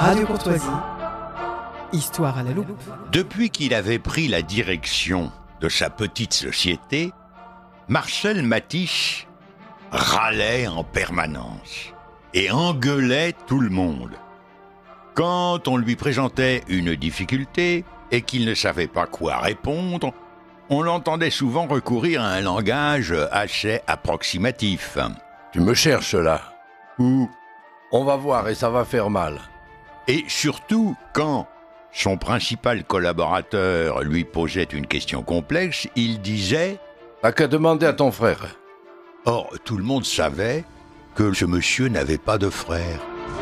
Radio Courtoisie, Histoire à la loupe. Depuis qu'il avait pris la direction de sa petite société, Marcel Matiche râlait en permanence et engueulait tout le monde. Quand on lui présentait une difficulté et qu'il ne savait pas quoi répondre, on l'entendait souvent recourir à un langage assez approximatif. Tu me cherches là. Ou, On va voir et ça va faire mal. et surtout quand son principal collaborateur lui posait une question complexe, il disait T'as qu'à demander à ton frère. « Or, tout le monde savait que ce monsieur n'avait pas de frère. »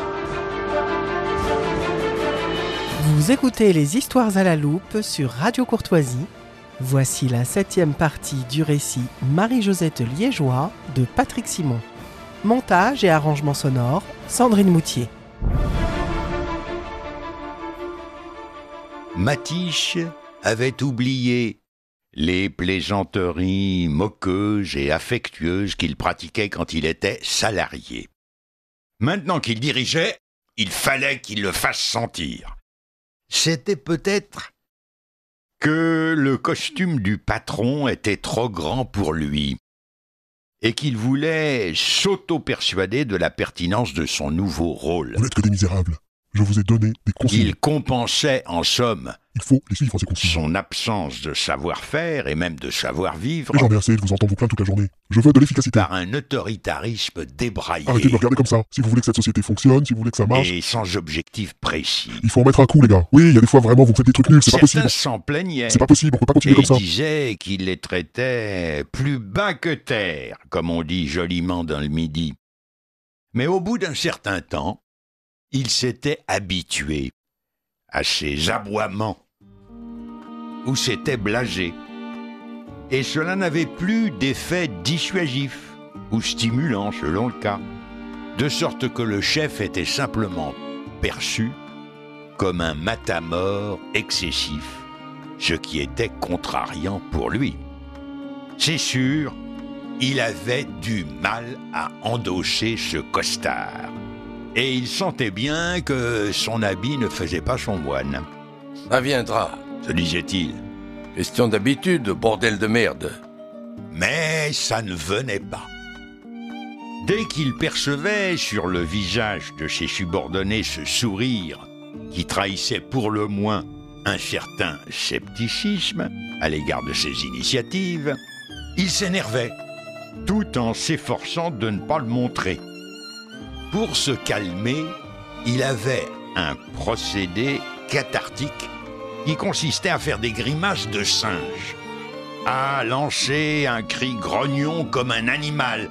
Vous écoutez les Histoires à la loupe sur Radio Courtoisie. Voici la 7e partie du récit Marie-Josette Liégeois de Patrick Simon. Montage et arrangement sonore, Sandrine Moutier. Matiche avait oublié les plaisanteries moqueuses et affectueuses qu'il pratiquait quand il était salarié. Maintenant qu'il dirigeait, il fallait qu'il le fasse sentir. C'était peut-être que le costume du patron était trop grand pour lui et qu'il voulait s'auto-persuader de la pertinence de son nouveau rôle. Vous n'êtes que des misérables. Je vous ai donné des consignes. Il compensait en somme Il faut les suivre, ces consignes. son absence de savoir-faire et même de savoir-vivre Et j'en ai assez de vous entendre vous plaindre toute la journée. Je veux de l'efficacité. par un autoritarisme débraillé Arrêtez de me regarder comme ça. Si vous voulez que cette société fonctionne, si vous voulez que ça marche, et sans objectif précis. il faut en mettre un coup, les gars. Oui, il y a des fois vraiment, vous faites des trucs nuls, c'est pas Certains possible. s'en plaignaient C'est pas possible, on peut pas continuer et comme ça. disaient qu'il les traitait plus bas que terre, comme on dit joliment dans le Midi. Mais au bout d'un certain temps, il s'était habitué à ces aboiements, ou s'était blasé, et cela n'avait plus d'effet dissuasif ou stimulant selon le cas, de sorte que le chef était simplement perçu comme un matamore excessif, ce qui était contrariant pour lui. C'est sûr, il avait du mal à endosser ce costard, et il sentait bien que son habit ne faisait pas son moine, Ça viendra. se disait-il. Question d'habitude, bordel de merde. Mais ça ne venait pas. Dès qu'il percevait sur le visage de ses subordonnés ce sourire qui trahissait pour le moins un certain scepticisme à l'égard de ses initiatives, il s'énervait, tout en s'efforçant de ne pas le montrer. Pour se calmer, il avait un procédé cathartique qui consistait à faire des grimaces de singe, à lancer un cri grognon comme un animal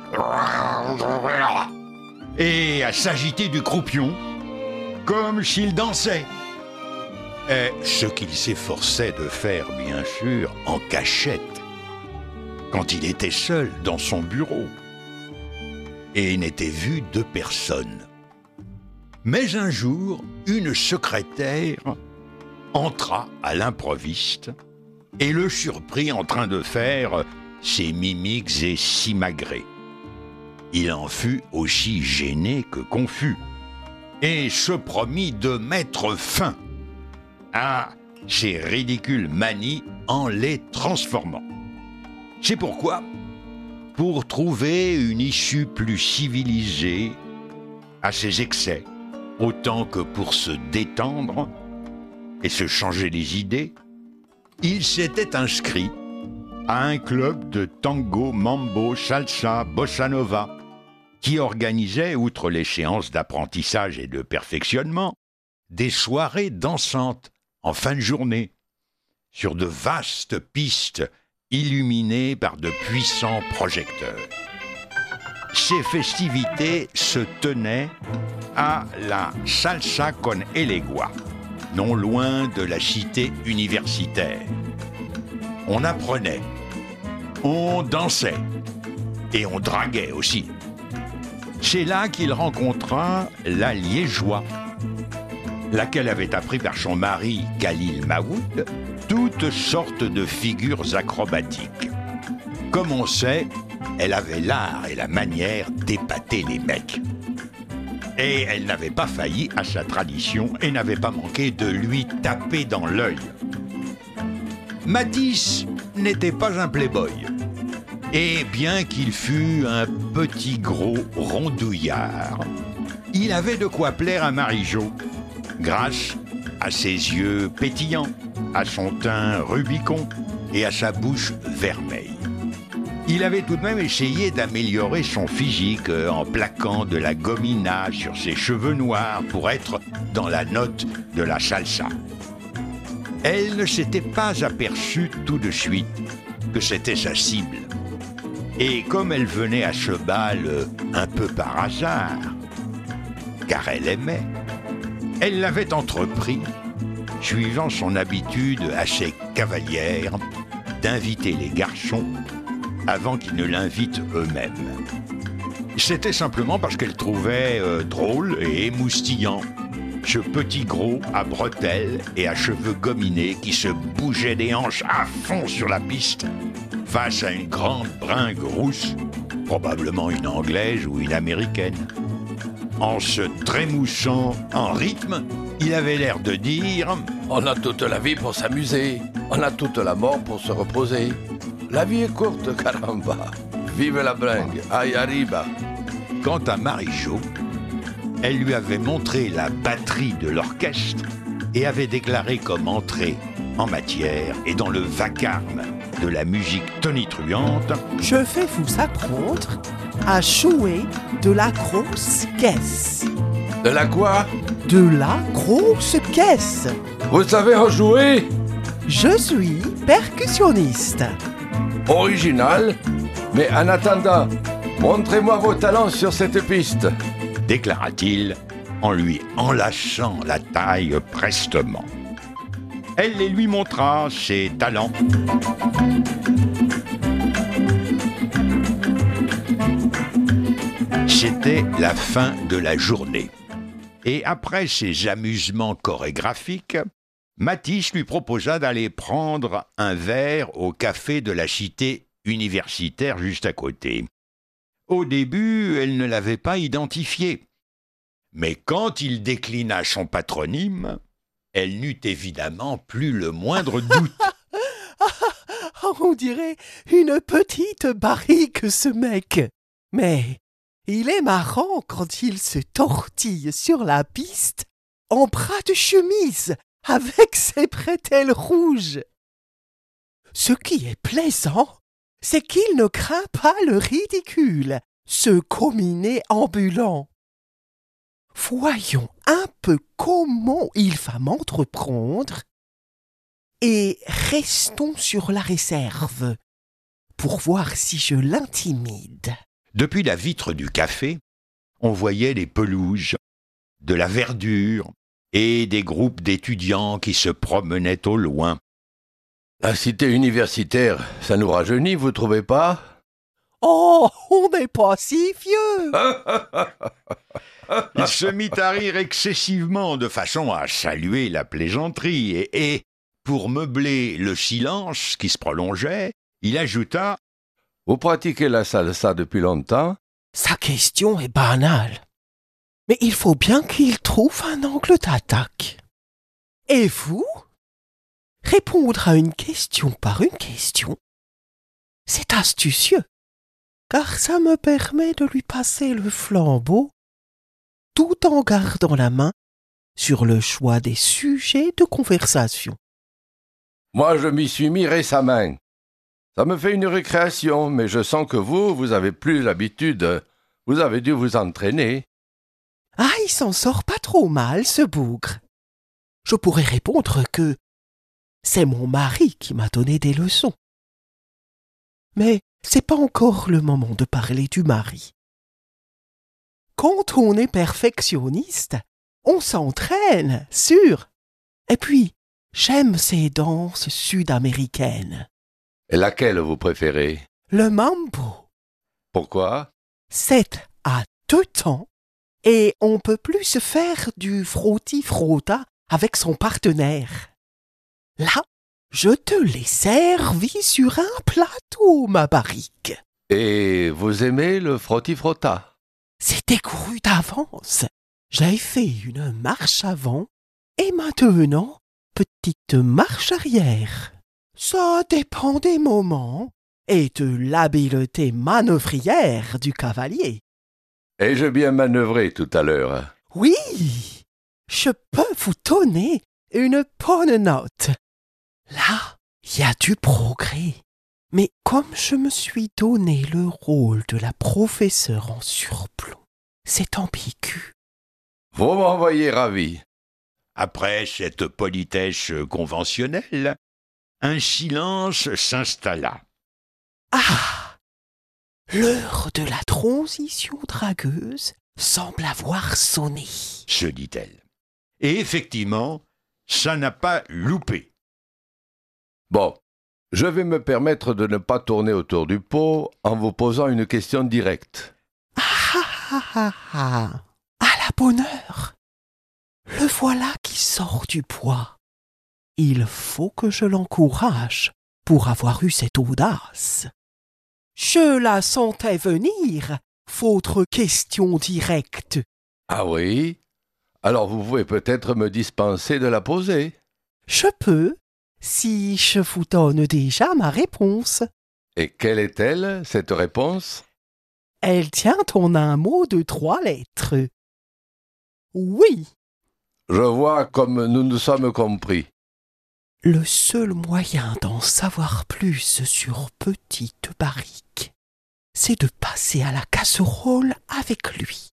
et à s'agiter du croupion comme s'il dansait. Et ce qu'il s'efforçait de faire, bien sûr, en cachette, quand il était seul dans son bureau et n'était vu de personne. Mais un jour, une secrétaire entra à l'improviste et le surprit en train de faire ses mimiques et simagrées. Il en fut aussi gêné que confus et se promit de mettre fin à ces ridicules manies en les transformant. C'est pourquoi, pour trouver une issue plus civilisée à ses excès, autant que pour se détendre et se changer les idées, il s'était inscrit à un club de tango, mambo, salsa, bossa nova, qui organisait, outre les séances d'apprentissage et de perfectionnement, des soirées dansantes en fin de journée, sur de vastes pistes illuminées par de puissants projecteurs. Ces festivités se tenaient à la Salsa con Elegua, non loin de la cité universitaire. On apprenait, on dansait et on draguait aussi. C'est là qu'il rencontra la Liégeois, laquelle avait appris par son mari Khalil Maoud toutes sortes de figures acrobatiques. Comme on sait, elle avait l'art et la manière d'épater les mecs. Et elle n'avait pas failli à sa tradition et n'avait pas manqué de lui taper dans l'œil. Matisse n'était pas un playboy. Et bien qu'il fût un petit gros rondouillard, il avait de quoi plaire à Marie-Jo, grâce à ses yeux pétillants, à son teint rubicon et à sa bouche vermeille. Il avait tout de même essayé d'améliorer son physique en plaquant de la gomina sur ses cheveux noirs pour être dans la note de la salsa. Elle ne s'était pas aperçue tout de suite que c'était sa cible. Et comme elle venait à ce bal un peu par hasard, car elle aimait, elle l'avait entrepris, suivant son habitude assez cavalière, d'inviter les garçons avant qu'ils ne l'invitent eux-mêmes. C'était simplement parce qu'elle trouvait drôle et émoustillant ce petit gros à bretelles et à cheveux gominés qui se bougeait des hanches à fond sur la piste face à une grande bringue rousse, probablement une Anglaise ou une Américaine. En se trémoussant en rythme, il avait l'air de dire « On a toute la vie pour s'amuser, on a toute la mort pour se reposer. La vie est courte, caramba. Vive la bringue, aïe arriba !» Quant à Marie-Jo, elle lui avait montré la batterie de l'orchestre et avait déclaré comme entrée en matière et dans le vacarme de la musique tonitruante « Je vais vous apprendre à jouer de la grosse caisse. » De la quoi? De la grosse caisse. Vous savez en jouer? Je suis percussionniste. Original, mais en attendant, montrez-moi vos talents sur cette piste, déclara-t-il en lui enlachant la taille prestement. Elle les lui montra ses talents. C'était la fin de la journée. Et après ces amusements chorégraphiques, Matisse lui proposa d'aller prendre un verre au café de la cité universitaire juste à côté. Au début, elle ne l'avait pas identifié. Mais quand il déclina son patronyme, elle n'eut évidemment plus le moindre doute. On dirait une petite barrique, ce mec. Mais il est marrant quand il se tortille sur la piste en bras de chemise avec ses bretelles rouges. Ce qui est plaisant, c'est qu'il ne craint pas le ridicule, ce comminé ambulant. Voyons un peu comment il va m'entreprendre et restons sur la réserve pour voir si je l'intimide. Depuis la vitre du café, on voyait les pelouses, de la verdure et des groupes d'étudiants qui se promenaient au loin. La cité universitaire, ça nous rajeunit, vous trouvez pas? Oh, on n'est pas si vieux. Il se mit à rire excessivement de façon à saluer la plaisanterie et pour meubler le silence qui se prolongeait, il ajouta « Vous pratiquez la salsa depuis longtemps? » Sa question est banale. Mais il faut bien qu'il trouve un angle d'attaque. Et vous? Répondre à une question par une question, c'est astucieux, car ça me permet de lui passer le flambeau tout en gardant la main sur le choix des sujets de conversation. Moi, je m'y suis mis récemment. Ça me fait une récréation, mais je sens que vous avez plus l'habitude. Vous avez dû vous entraîner. Ah, il s'en sort pas trop mal, ce bougre. Je pourrais répondre que c'est mon mari qui m'a donné des leçons. Mais c'est pas encore le moment de parler du mari. Quand on est perfectionniste, on s'entraîne, sûr. Et puis, j'aime ces danses sud-américaines. Et laquelle vous préférez? Le mambo. Pourquoi? C'est à 2 temps et on peut plus se faire du frotti-frotta avec son partenaire. Là, je te l'ai servi sur un plateau, ma barrique. Et vous aimez le frotti-frotta? C'est découru d'avance. J'ai fait une marche avant et maintenant, petite marche arrière. Ça dépend des moments et de l'habileté manœuvrière du cavalier. Ai-je bien manœuvré tout à l'heure? Oui, je peux vous donner une bonne note. Là, il y a du progrès. Mais comme je me suis donné le rôle de la professeure en surplomb, c'est ambigu. Vous m'envoyez ravi. Après cette politesse conventionnelle, un silence s'installa. Ah! L'heure de la transition dragueuse semble avoir sonné, se dit-elle. Et effectivement, ça n'a pas loupé. Bon, je vais me permettre de ne pas tourner autour du pot en vous posant une question directe. À la bonne heure. Le voilà qui sort du bois. Il faut que je l'encourage pour avoir eu cette audace. Je la sentais venir, votre question directe. Ah oui? Alors vous pouvez peut-être me dispenser de la poser. Je peux, si je vous donne déjà ma réponse. Et quelle est-elle, cette réponse? Elle tient en un mot de 3 lettres. Oui. Je vois comme nous nous sommes compris. Le seul moyen d'en savoir plus sur Petite Barrique, c'est de passer à la casserole avec lui.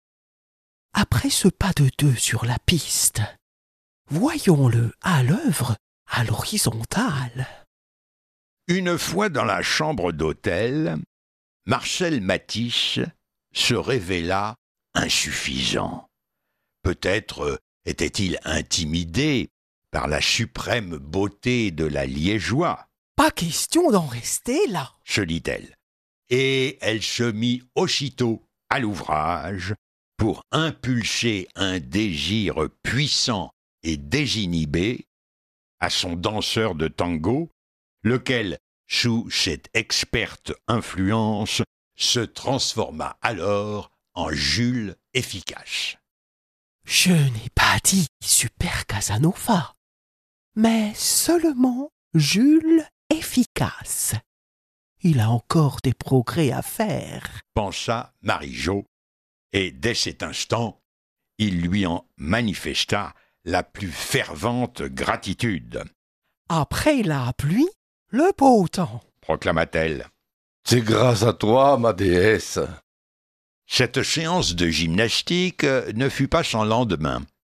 Après ce pas de 2 sur la piste, voyons-le à l'œuvre à l'horizontale. Une fois dans la chambre d'hôtel, Marcel Matisse se révéla insuffisant. Peut-être était-il intimidé par la suprême beauté de la Liégeois. Pas question d'en rester là, se dit-elle. Et elle se mit aussitôt à l'ouvrage pour impulser un désir puissant et désinhibé à son danseur de tango, lequel, sous cette experte influence, se transforma alors en Jules efficace. Je n'ai pas dit Super Casanova, mais seulement Jules efficace. Il a encore des progrès à faire, pensa Marie-Jo, et dès cet instant, il lui en manifesta la plus fervente gratitude. Après la pluie, le beau temps, proclama-t-elle. C'est grâce à toi, ma déesse. Cette séance de gymnastique ne fut pas sans lendemain,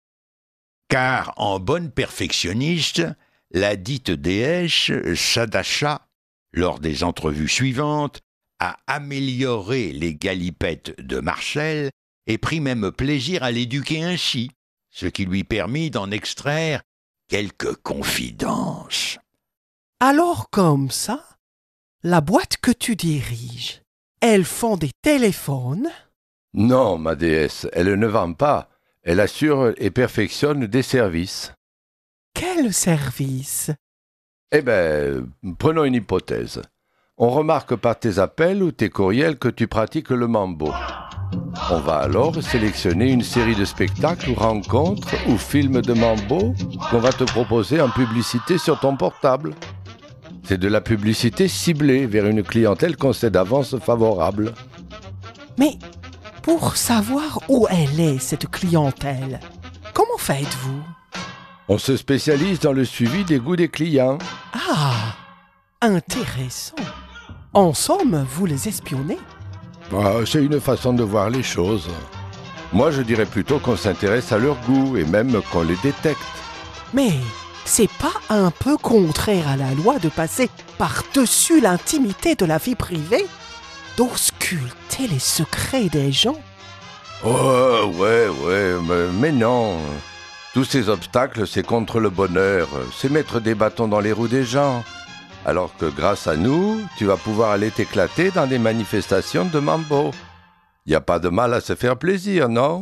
car en bonne perfectionniste, la dite déesse s'attacha, lors des entrevues suivantes, à améliorer les galipettes de Marcel et prit même plaisir à l'éduquer ainsi, ce qui lui permit d'en extraire quelques confidences. Alors comme ça, la boîte que tu diriges, elle fend des téléphones? Non, ma déesse, elle ne vend pas. Elle assure et perfectionne des services. Quel service? Eh bien, prenons une hypothèse. On remarque par tes appels ou tes courriels que tu pratiques le mambo. On va alors sélectionner une série de spectacles ou rencontres ou films de mambo qu'on va te proposer en publicité sur ton portable. C'est de la publicité ciblée vers une clientèle qu'on sait d'avance favorable. Mais pour savoir où elle est, cette clientèle, comment faites-vous? On se spécialise dans le suivi des goûts des clients. Ah, intéressant. En somme, vous les espionnez? C'est une façon de voir les choses. Moi, je dirais plutôt qu'on s'intéresse à leur goût et même qu'on les détecte. Mais c'est pas un peu contraire à la loi de passer par-dessus l'intimité de la vie privée, d'ausculter les secrets des gens? Oh, ouais, mais non. Tous ces obstacles, c'est contre le bonheur. C'est mettre des bâtons dans les roues des gens. Alors que grâce à nous, tu vas pouvoir aller t'éclater dans des manifestations de mambo. Y a pas de mal à se faire plaisir, non?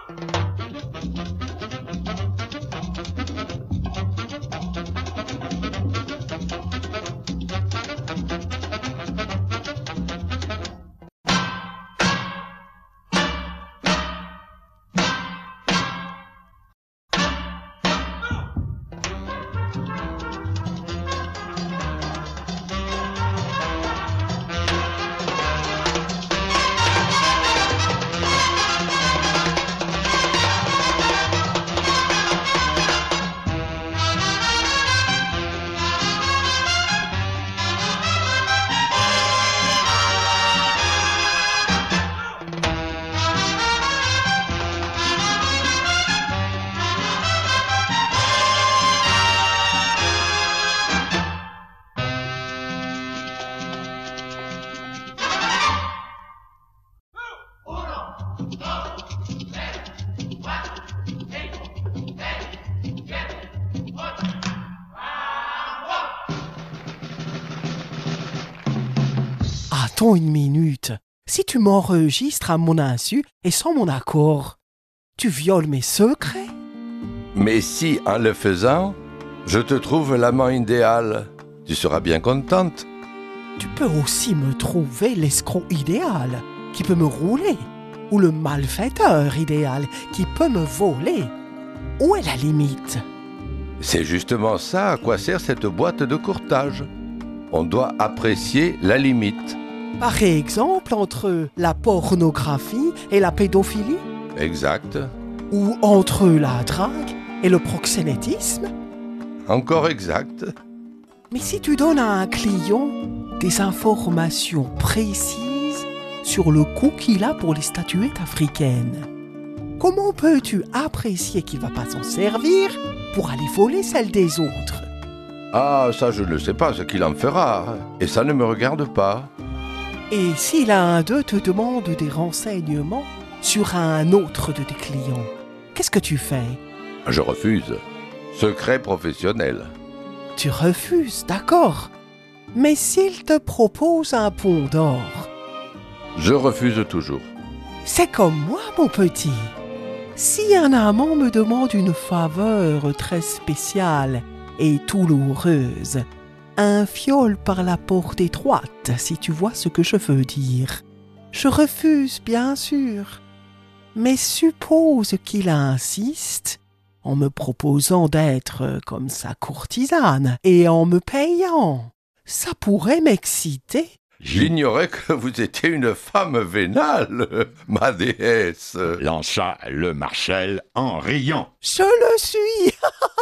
Attends une minute. Si tu m'enregistres à mon insu et sans mon accord, tu violes mes secrets? Mais si, en le faisant, je te trouve l'amant idéal, tu seras bien contente. Tu peux aussi me trouver l'escroc idéal qui peut me rouler, ou le malfaiteur idéal qui peut me voler. Où est la limite? C'est justement ça à quoi sert cette boîte de courtage. On doit apprécier la limite. Par exemple, entre la pornographie et la pédophilie? Exact. Ou entre la drague et le proxénétisme? Encore exact. Mais si tu donnes à un client des informations précises sur le coût qu'il a pour les statuettes africaines, comment peux-tu apprécier qu'il ne va pas s'en servir pour aller voler celles des autres? Ah, ça je ne sais pas ce qu'il en fera, et ça ne me regarde pas. Et si l'un d'eux te demande des renseignements sur un autre de tes clients, qu'est-ce que tu fais? Je refuse. Secret professionnel. Tu refuses, d'accord. Mais s'il te propose un pont d'or? Je refuse toujours. C'est comme moi, mon petit. Si un amant me demande une faveur très spéciale et douloureuse, un viol par la porte étroite, si tu vois ce que je veux dire, je refuse, bien sûr. Mais suppose qu'il insiste en me proposant d'être comme sa courtisane et en me payant. Ça pourrait m'exciter. J'ignorais que vous étiez une femme vénale, ma déesse. Lança le Marshal en riant. Je le suis.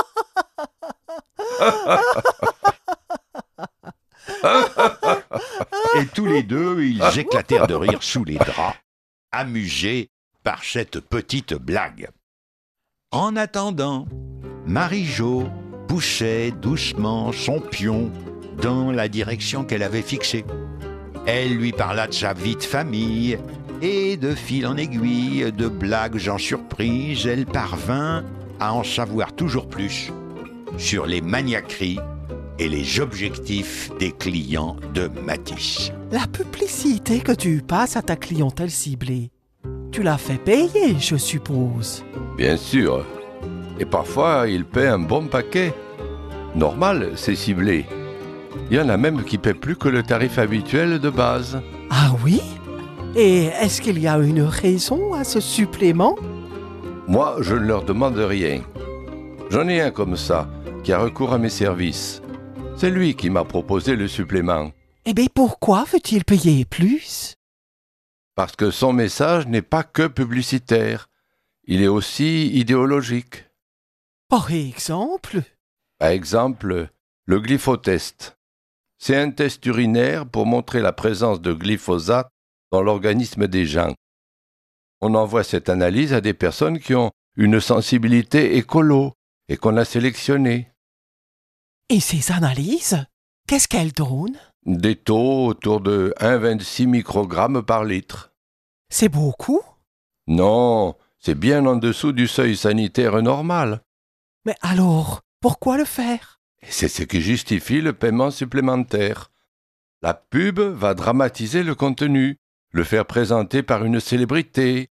Et tous les deux, ils éclatèrent de rire sous les draps, amusés par cette petite blague. En attendant, Marie-Jo poussait doucement son pion dans la direction qu'elle avait fixée. Elle lui parla de sa vie de famille, et de fil en aiguille, de blagues en surprise, elle parvint à en savoir toujours plus sur les maniaqueries et les objectifs des clients de Matisse. La publicité que tu passes à ta clientèle ciblée, tu l'as fait payer, je suppose. Bien sûr. Et parfois, il paie un bon paquet. Normal, c'est ciblé. Il y en a même qui paient plus que le tarif habituel de base. Ah oui? Et est-ce qu'il y a une raison à ce supplément? Moi, je ne leur demande rien. J'en ai un comme ça, qui a recours à mes services. C'est lui qui m'a proposé le supplément. Eh bien, pourquoi veut-il payer plus? Parce que son message n'est pas que publicitaire. Il est aussi idéologique. Par exemple? Par exemple, le glyphotest. C'est un test urinaire pour montrer la présence de glyphosate dans l'organisme des gens. On envoie cette analyse à des personnes qui ont une sensibilité écolo et qu'on a sélectionnées. Et ces analyses, qu'est-ce qu'elles donnent? Des taux autour de 1,26 microgrammes par litre. C'est beaucoup? Non, c'est bien en dessous du seuil sanitaire normal. Mais alors, pourquoi le faire? Et c'est ce qui justifie le paiement supplémentaire. La pub va dramatiser le contenu, le faire présenter par une célébrité.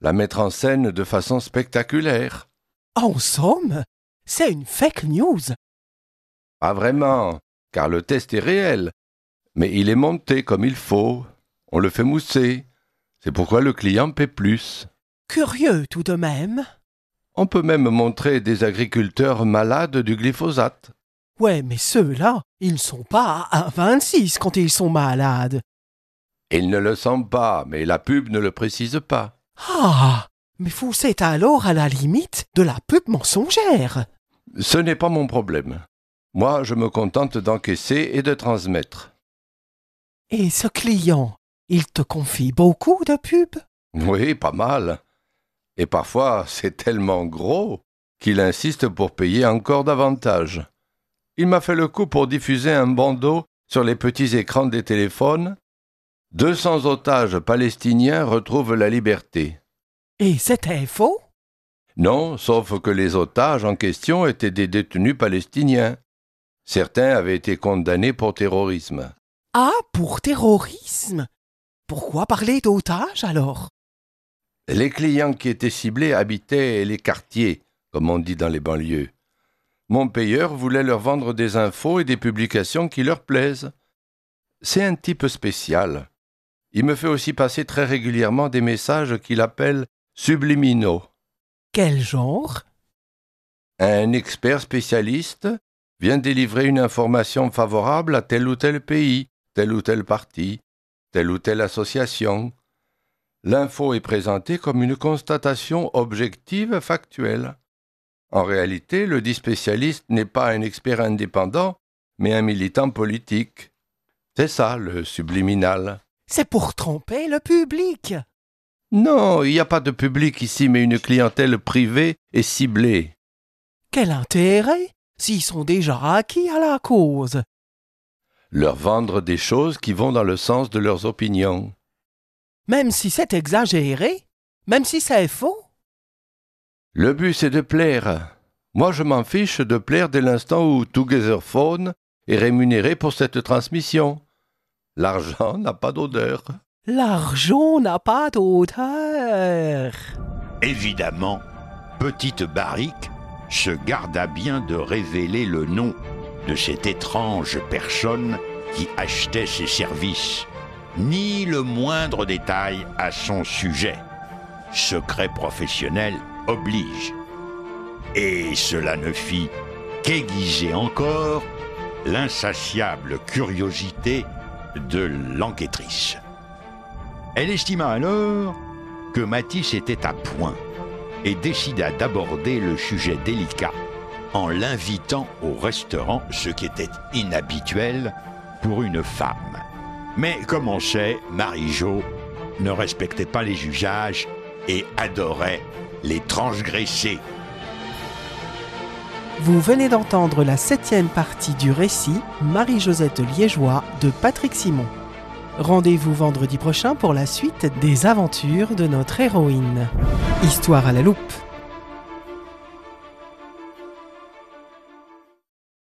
la mettre en scène de façon spectaculaire. En somme, c'est une fake news. Pas vraiment, car le test est réel, mais il est monté comme il faut. On le fait mousser. C'est pourquoi le client paie plus. Curieux tout de même. On peut même montrer des agriculteurs malades du glyphosate. Ouais, mais ceux-là, ils ne sont pas à 26 quand ils sont malades. Ils ne le sont pas, mais la pub ne le précise pas. Ah, mais vous êtes alors à la limite de la pub mensongère. Ce n'est pas mon problème. Moi, je me contente d'encaisser et de transmettre. Et ce client, il te confie beaucoup de pubs? Oui, pas mal. Et parfois, c'est tellement gros qu'il insiste pour payer encore davantage. Il m'a fait le coup pour diffuser un bandeau sur les petits écrans des téléphones. 200 otages palestiniens retrouvent la liberté. Et c'était faux? Non, sauf que les otages en question étaient des détenus palestiniens. Certains avaient été condamnés pour terrorisme. Ah, pour terrorisme? Pourquoi parler d'otages alors? Les clients qui étaient ciblés habitaient les quartiers, comme on dit dans les banlieues. Mon payeur voulait leur vendre des infos et des publications qui leur plaisent. C'est un type spécial. Il me fait aussi passer très régulièrement des messages qu'il appelle subliminaux. Quel genre? Un expert spécialiste vient délivrer une information favorable à tel ou tel pays, tel ou tel parti, telle ou telle association. L'info est présentée comme une constatation objective factuelle. En réalité, le dit spécialiste n'est pas un expert indépendant, mais un militant politique. C'est ça, le subliminal. C'est pour tromper le public. Non, il n'y a pas de public ici, mais une clientèle privée et ciblée. Quel intérêt, s'ils sont déjà acquis à la cause? Leur vendre des choses qui vont dans le sens de leurs opinions. Même si c'est exagéré? Même si c'est faux? Le but, c'est de plaire. Moi, je m'en fiche de plaire dès l'instant où Togetherphone est rémunéré pour cette transmission. L'argent n'a pas d'odeur. L'argent n'a pas d'odeur. Évidemment, Petite Barrique se garda bien de révéler le nom de cette étrange personne qui achetait ses services, ni le moindre détail à son sujet. Secret professionnel oblige. Et cela ne fit qu'aiguiser encore l'insatiable curiosité de l'enquêtrice. Elle estima alors que Matisse était à point et décida d'aborder le sujet délicat en l'invitant au restaurant, ce qui était inhabituel pour une femme. Mais comme on sait, Marie-Jo ne respectait pas les usages et adorait les transgresser. Vous venez d'entendre la 7e partie du récit Marie-Josette Liégeois de Patrick Simon. Rendez-vous vendredi prochain pour la suite des aventures de notre héroïne. Histoire à la loupe.